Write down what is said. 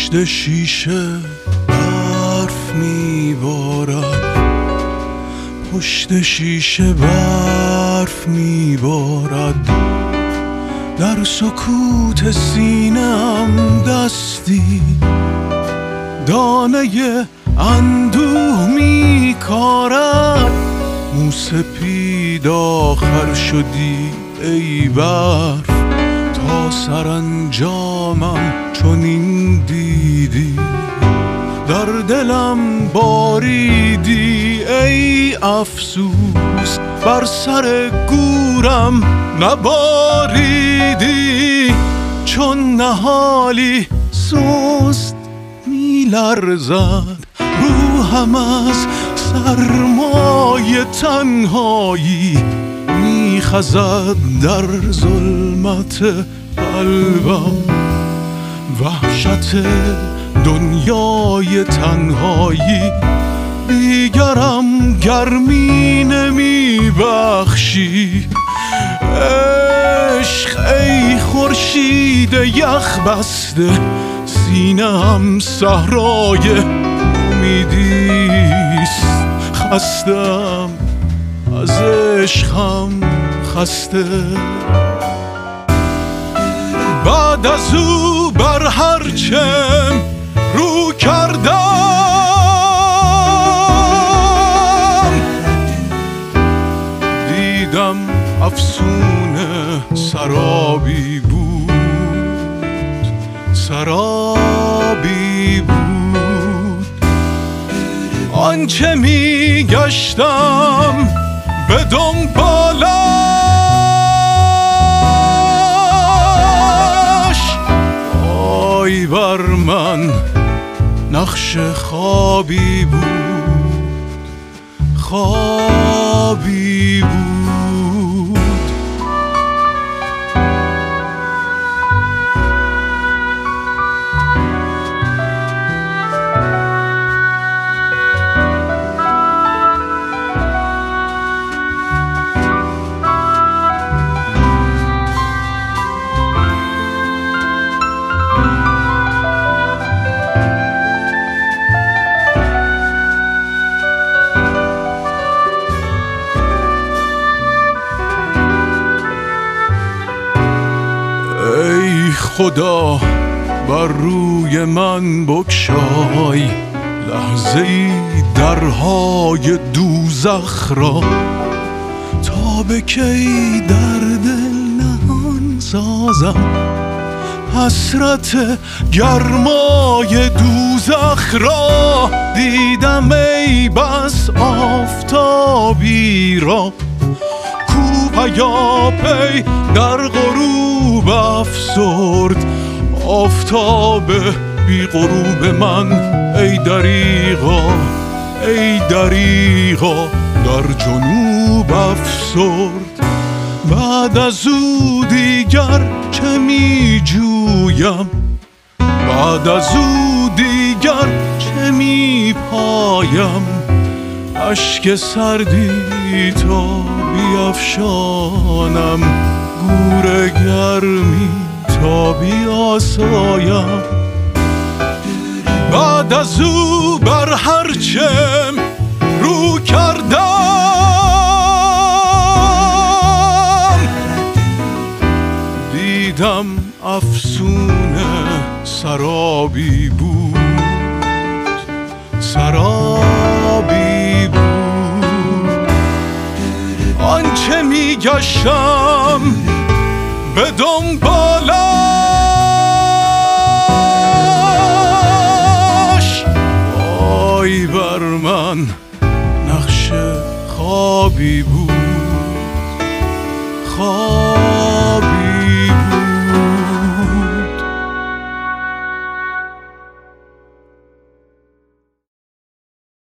پشت شیشه برف میبارد، پشت شیشه برف میبارد، در سکوت سینه‌ام دستی دانه اندوه میکارد. موسپید آخر شدی ای برف، تا سرانجامم چنین دیدی، در دلم باریدی ای افسوس، بر سر گورم نباریدی. چون نهالی سست میلرزد روحم از سرمای تنهایی، میخزد در ظلمت قلبم وحشت دنیای تنهایی. دیگرم گرمی نمیبخشی عشق ای خورشید یخ بسته، سینه‌ام صحرای امیدیست. خستم از عشقم خسته، بعد از او بر هرچم رو کردم، دیدم افسونه سرابی بود، سرابی بود. آنچه میگشتم به دنبالش، آی بر من نقش خوابی بود، خوابی بود. خدا بر روی من بگشای لحظه‌ای درهای دوزخ را، تا به کی در دل نهان سازم حسرت گرمای دوزخ را. دیدم ای بس آفتابی را کو پیاپی در غروب افسرد. آفتاب بی غروب من ای دریغا، ای دریغا در جنوب افسرد. بعد از او دیگر چه می جویم، بعد از او دیگر چه می پایم، اشک سردی تا بیفشانم، گور گرمی تا بیاسایم. بعد از او بر هرچم رو کردم، دیدم افسونه سرابی بود، سرابی بود. آنچه میگشتم به دنبالش، آی بر من نقش خوابی بود، خواب